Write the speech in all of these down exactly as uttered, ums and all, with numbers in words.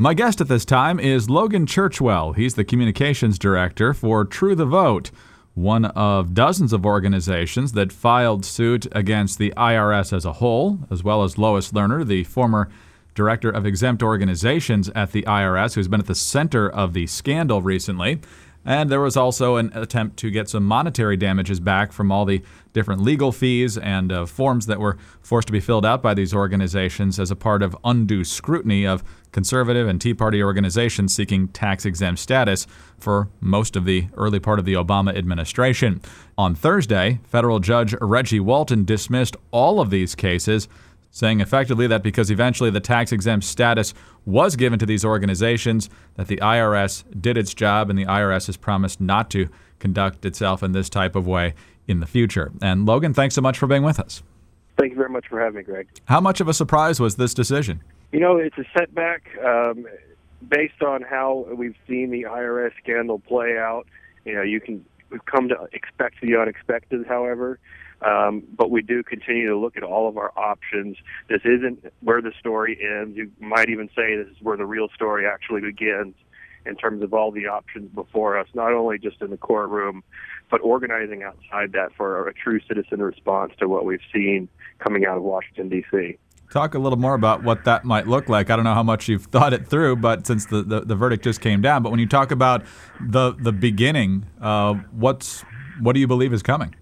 My guest at this time is Logan Churchwell. He's the communications director for True the Vote, one of dozens of organizations that filed suit against the I R S as a whole, as well as Lois Lerner, the former director of exempt organizations at the I R S, who's been at the center of the scandal recently. And there was also an attempt to get some monetary damages back from all the different legal fees and uh, forms that were forced to be filled out by these organizations as a part of undue scrutiny of conservative and Tea Party organizations seeking tax-exempt status for most of the early part of the Obama administration. On Thursday, federal judge Reggie Walton dismissed all of these cases, saying effectively that because eventually the tax-exempt status was given to these organizations, that the I R S did its job and the I R S has promised not to conduct itself in this type of way in the future. And Logan, thanks so much for being with us. Thank you very much for having me, Greg. How much of a surprise was this decision? You know, it's a setback um, based on how we've seen the I R S scandal play out. You know, you can we've come to expect the unexpected, however. Um, but we do continue to look at all of our options. This isn't where the story ends. You might even say this is where the real story actually begins in terms of all the options before us, not only just in the courtroom, but organizing outside that for a true citizen response to what we've seen coming out of Washington, D C Talk a little more about what that might look like. I don't know how much you've thought it through, but since the, the, the verdict just came down. But when you talk about the, the beginning, uh, what's what do you believe is coming?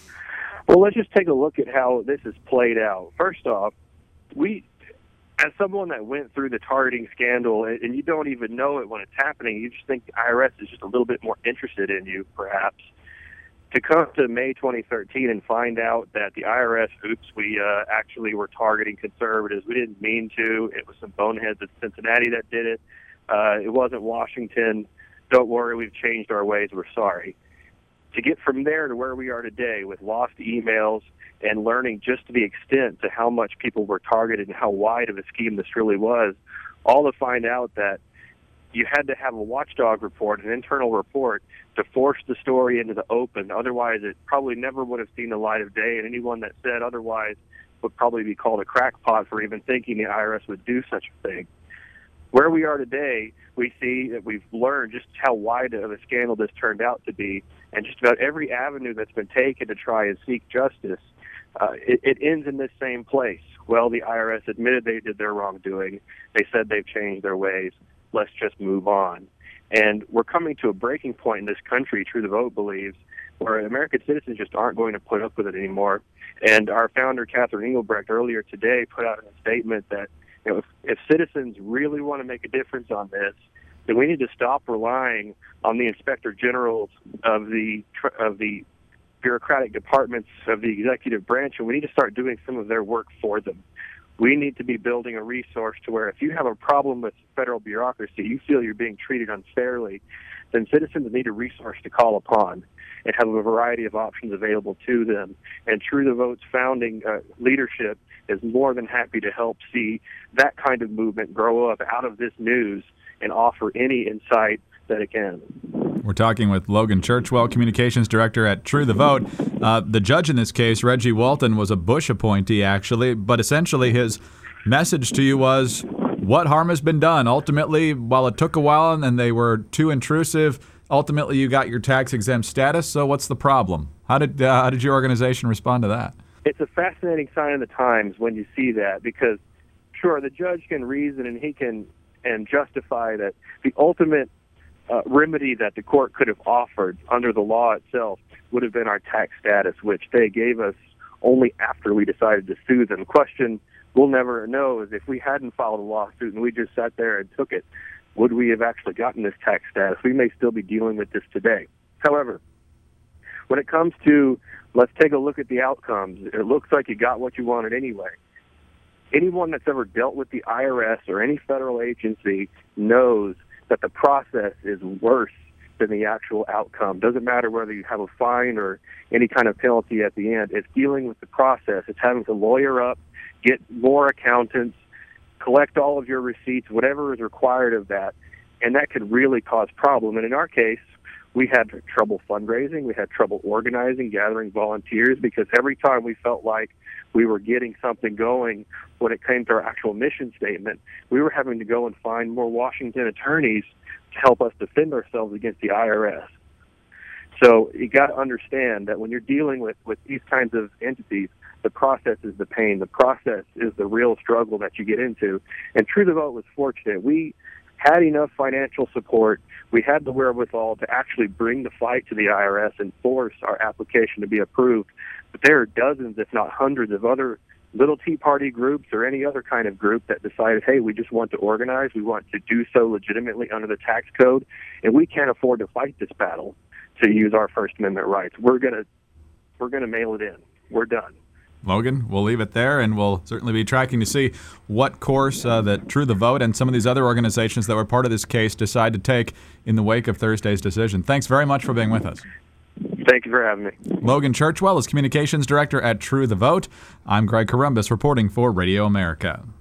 Well, let's just take a look at how this has played out. First off, we, as someone that went through the targeting scandal, and you don't even know it when it's happening, you just think the I R S is just a little bit more interested in you, perhaps. To come to May twenty thirteen and find out that the I R S, oops, we uh, actually were targeting conservatives. We didn't mean to. It was some boneheads at Cincinnati that did it. Uh, it wasn't Washington. Don't worry, we've changed our ways. We're sorry. To get from there to where we are today with lost emails and learning just the extent to how much people were targeted and how wide of a scheme this really was, all to find out that you had to have a watchdog report, an internal report, to force the story into the open. Otherwise, it probably never would have seen the light of day, and anyone that said otherwise would probably be called a crackpot for even thinking the I R S would do such a thing. Where we are today, we see that we've learned just how wide of a scandal this turned out to be, and just about every avenue that's been taken to try and seek justice, uh, it, it ends in this same place. Well, the I R S admitted they did their wrongdoing. They said they've changed their ways. Let's just move on. And we're coming to a breaking point in this country, True the Vote believes, where American citizens just aren't going to put up with it anymore. And our founder, Catherine Engelbrecht, earlier today put out a statement that, you know, if, if citizens really want to make a difference on this, then we need to stop relying on the inspector generals of the of the bureaucratic departments of the executive branch, and we need to start doing some of their work for them. We need to be building a resource to where if you have a problem with federal bureaucracy, you feel you're being treated unfairly, then citizens need a resource to call upon and have a variety of options available to them. And True the Vote's founding uh, leadership is more than happy to help see that kind of movement grow up out of this news and offer any insight that it can. We're talking with Logan Churchwell, Communications Director at True the Vote. Uh, the judge in this case, Reggie Walton, was a Bush appointee, actually, but essentially his message to you was, what harm has been done? Ultimately, while it took a while and they were too intrusive, ultimately you got your tax-exempt status, so what's the problem? How did, uh, how did your organization respond to that? It's a fascinating sign of the times when you see that, because, sure, the judge can reason and he can and justify that the ultimate uh, remedy that the court could have offered under the law itself would have been our tax status, which they gave us only after we decided to sue them. The question we'll never know is if we hadn't filed a lawsuit and we just sat there and took it, would we have actually gotten this tax status? We may still be dealing with this today. However, when it comes to let's take a look at the outcomes, it looks like you got what you wanted anyway. Anyone that's ever dealt with the I R S or any federal agency knows that the process is worse than the actual outcome. Doesn't matter whether you have a fine or any kind of penalty at the end. It's dealing with the process. It's having to lawyer up, get more accountants, collect all of your receipts, whatever is required of that, and that could really cause problem. And in our case, we had trouble fundraising. We had trouble organizing, gathering volunteers, because every time we felt like we were getting something going when it came to our actual mission statement, we were having to go and find more Washington attorneys to help us defend ourselves against the I R S. So you got to understand that when you're dealing with, with these kinds of entities, the process is the pain. The process is the real struggle that you get into. And True the Vote was fortunate. We had enough financial support. We had the wherewithal to actually bring the fight to the I R S and force our application to be approved. But there are dozens, if not hundreds, of other little Tea Party groups or any other kind of group that decided, hey, we just want to organize. We want to do so legitimately under the tax code, and we can't afford to fight this battle to use our First Amendment rights. We're gonna we're gonna mail it in. We're done. Logan, we'll leave it there, and we'll certainly be tracking to see what course uh, that True the Vote and some of these other organizations that were part of this case decide to take in the wake of Thursday's decision. Thanks very much for being with us. Thank you for having me. Logan Churchwell is Communications Director at True the Vote. I'm Greg Corombos reporting for Radio America.